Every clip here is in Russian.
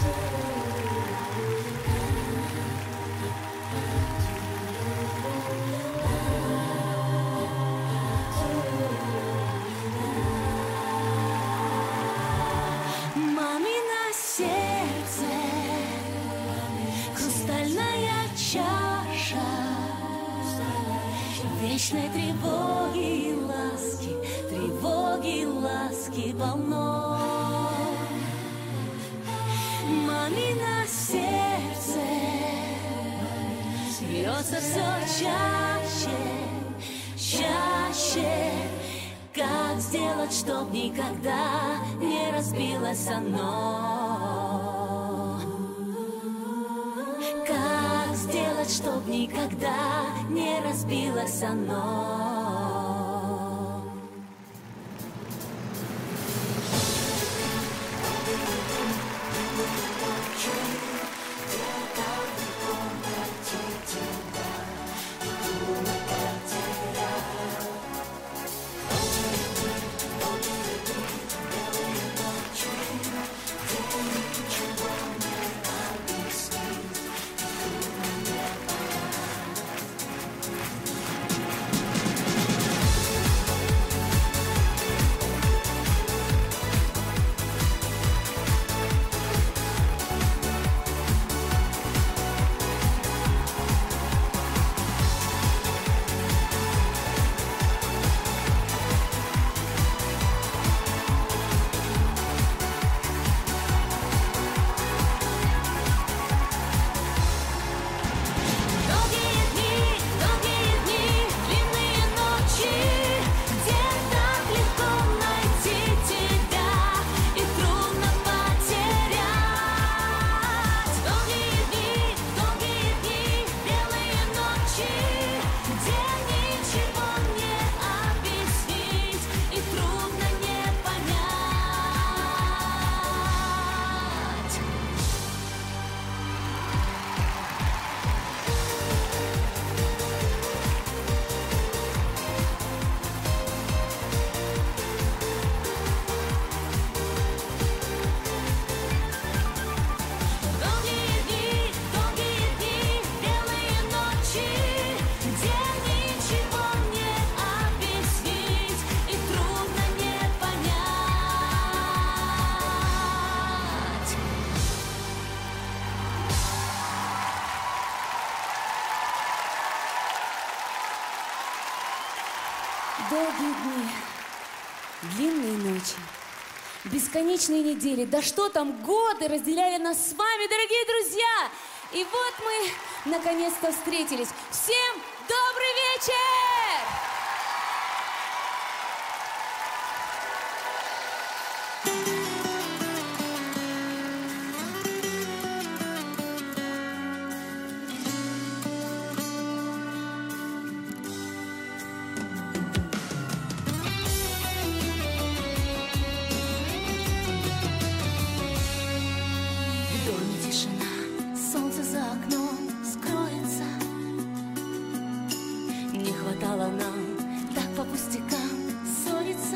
Вечной тревоги и ласки полно. Мамино сердце бьется все чаще. Как сделать, чтоб никогда не разбилось оно? Как сделать, чтоб никогда не разбилось оно? Долгие дни, длинные ночи, бесконечные недели, да что там, годы разделяли нас с вами, дорогие друзья! И вот мы наконец-то встретились. Всем добрый вечер! Нам так по пустякам ссориться.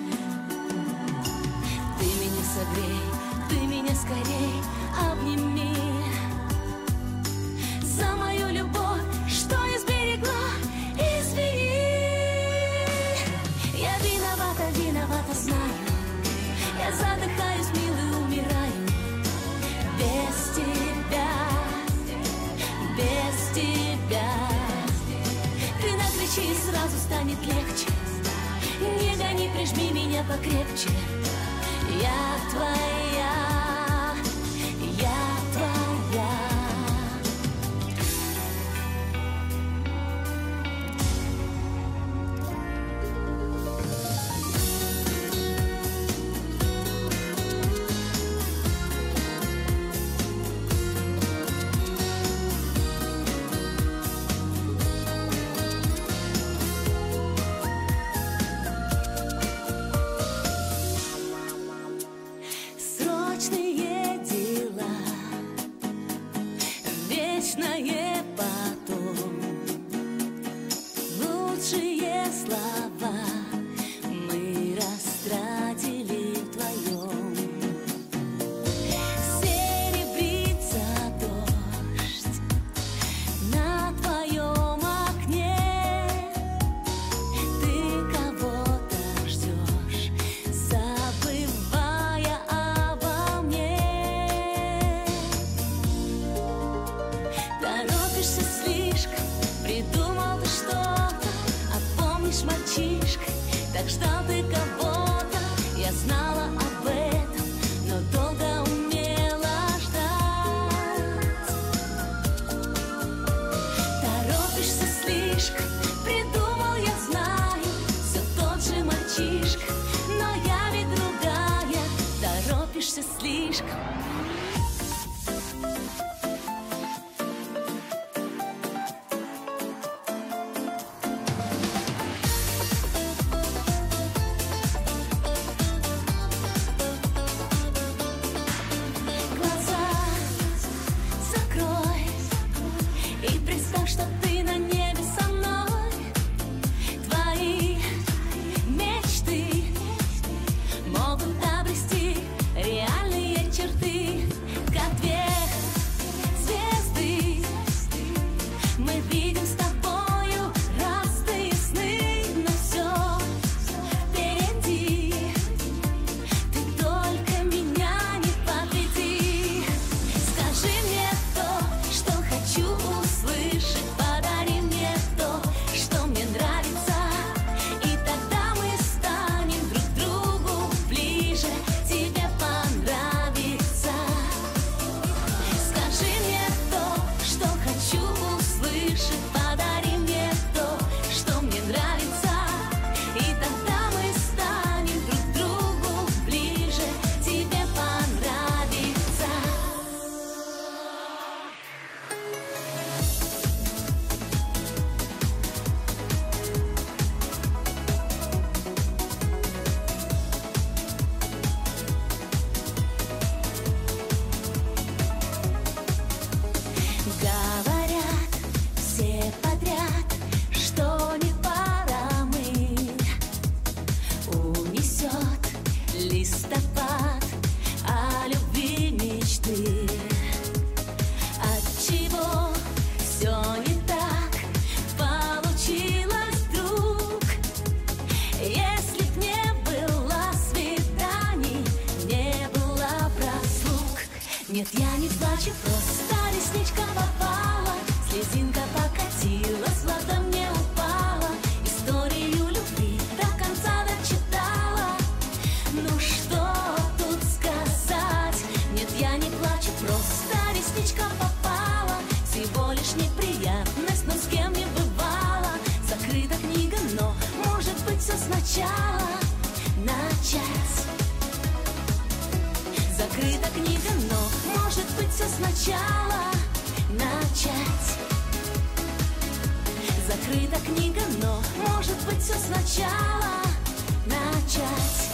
Ты меня согрей, ты меня скорей обними. За мою любовь, что не сберегла, извини. Я виновата, знаю. Я задыхаюсь, милый, умираю. Без тебя, без тебя. И сразу станет легче. Не гони, прижми меня покрепче. Я твоя, я твоя. слишком. Глаза закрой и представь, что ты на небе со мной. Твои мечты могут обрести реальные черты, как две звезды. Мы видим с тобою разные сны, но все впереди. Ты только меня не подведи. Скажи мне то, что хочу услышать. Подари мне то, что мне нравится. И тогда мы станем друг другу ближе. Тебе понравится. Скажи мне то, что хочу услышать. Подари мне то, что мне нравится. И тогда мы станем друг другу ближе. Тебе понравится. Говорят все подряд, что не пора мы. Унесет листопад, а любви мечты. Отчего все не так получилось вдруг? Если б не было свиданий, не было прослуг. Нет, я не плачу, просто ресничка попала, слезинка покатилась, влада мне упала. Историю любви до конца дочитала. Ну что тут сказать? Нет, я не плачу, просто ресничка попала. Всего лишь неприятность, но с кем не бывало. Закрыта книга, но может быть все сначала начать. Закрыта книга, но может быть все сначала начать. Закрыта книга, но может быть все сначала начать.